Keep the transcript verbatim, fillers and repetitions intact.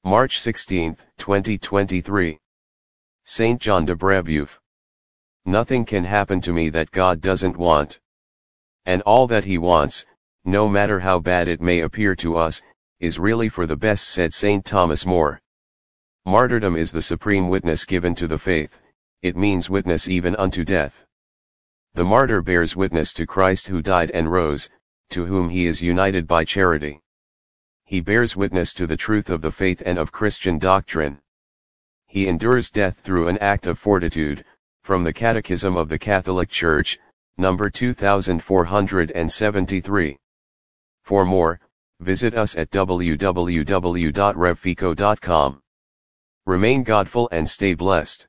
March sixteenth, twenty twenty-three. Saint John de Brebeuf. Nothing can happen to me that God doesn't want. And all that he wants, no matter how bad it may appear to us, is really for the best, said Saint Thomas More. Martyrdom is the supreme witness given to the faith, it means witness even unto death. The martyr bears witness to Christ who died and rose, to whom he is united by charity. He bears witness to the truth of the faith and of Christian doctrine. He endures death through an act of fortitude, from the Catechism of the Catholic Church, number two thousand four hundred seventy-three. For more, visit us at w w w dot revfico dot com. Remain godful and stay blessed.